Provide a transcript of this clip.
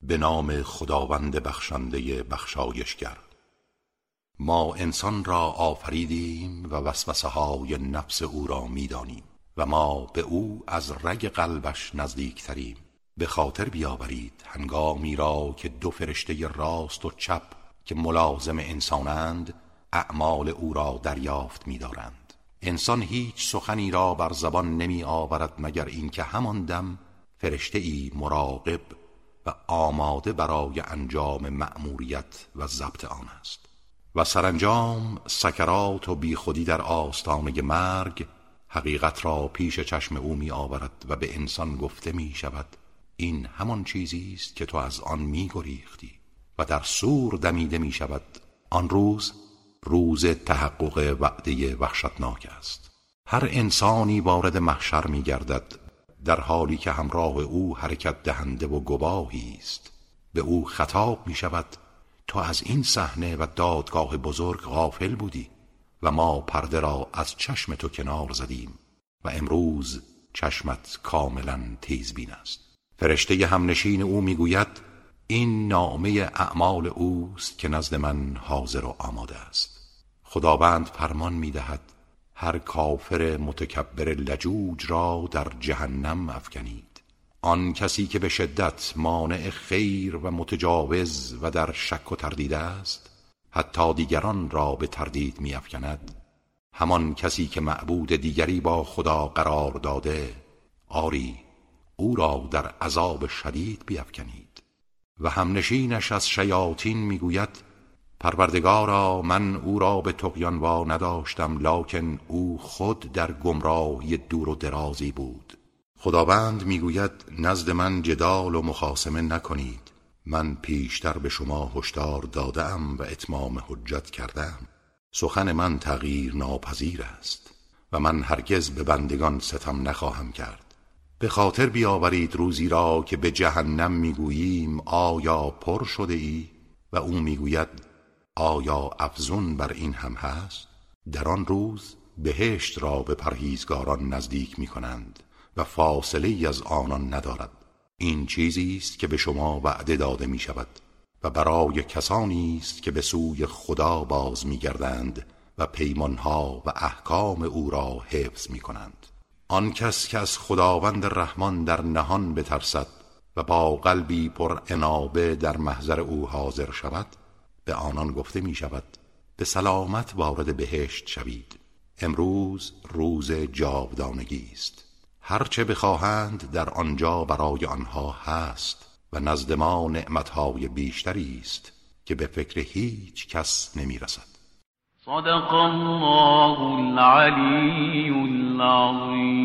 به نام خداوند بخشنده بخشایشگر. ما انسان را آفریدیم و وسوسه های نفس او را می دانیم و ما به او از رگ قلبش نزدیکتریم. به خاطر بیاورید هنگامی را که دو فرشته راست و چپ که ملازم انسانند اعمال او را دریافت می دارند. انسان هیچ سخنی را بر زبان نمی آورد مگر اینکه همان دم فرشته ای مراقب و آماده برای انجام مأموریت و ضبط آن است. و سرانجام سکرات و بیخودی در آستانه مرگ حقیقت را پیش چشم او می آورد و به انسان گفته می شود این همان چیزی است که تو از آن می گریختی و در سور دمیده می شود آن روز تحقق وعده وحشتناک است. هر انسانی وارد محشر می گردد در حالی که همراه او حرکت دهنده و گواهی است. به او خطاب می شود تو از این صحنه و دادگاه بزرگ غافل بودی و ما پرده را از چشم تو کنار زدیم و امروز چشمت کاملا تیزبین است. فرشته همنشین او میگوید این نامه اعمال اوست که نزد من حاضر و آماده است. خداوند فرمان میدهد هر کافر متکبر لجوج را در جهنم افکنید. آن کسی که به شدت مانع خیر و متجاوز و در شک و تردید است حتی دیگران را به تردید می افکند. همان کسی که معبود دیگری با خدا قرار داده آری او را در عذاب شدید بیفکنید. و همنشینش از شیاطین می گوید پروردگارا من او را به طغیان وا نداشتم لکن او خود در گمراهی دور و درازی بود. خداوند میگوید نزد من جدال و مخاصمه نکنید. من پیشتر به شما هشدار دادم و اتمام حجت کردم. سخن من تغییر ناپذیر است و من هرگز به بندگان ستم نخواهم کرد. به خاطر بیاورید روزی را که به جهنم میگوییم آیا پر شده ای؟ و او میگوید آیا افزون بر این هم هست؟ در آن روز بهشت را به پرهیزگاران نزدیک میکنند و فاصله ای از آنان ندارد. این چیزی است که به شما وعده داده می شود و برای کسانی است که به سوی خدا باز می گردند و پیمانها و احکام او را حفظ می کنند. آن کس که از خداوند رحمان در نهان بترسد و با قلبی پر انابه در محضر او حاضر شود به آنان گفته می شود به سلامت وارد بهشت شوید. امروز روز جاودانگی است. هرچه بخواهند در آنجا برای آنها هست و نزد ما نعمتهای بیشتری است که به فکر هیچ کس نمی رسد. صدق الله العلی العظیم.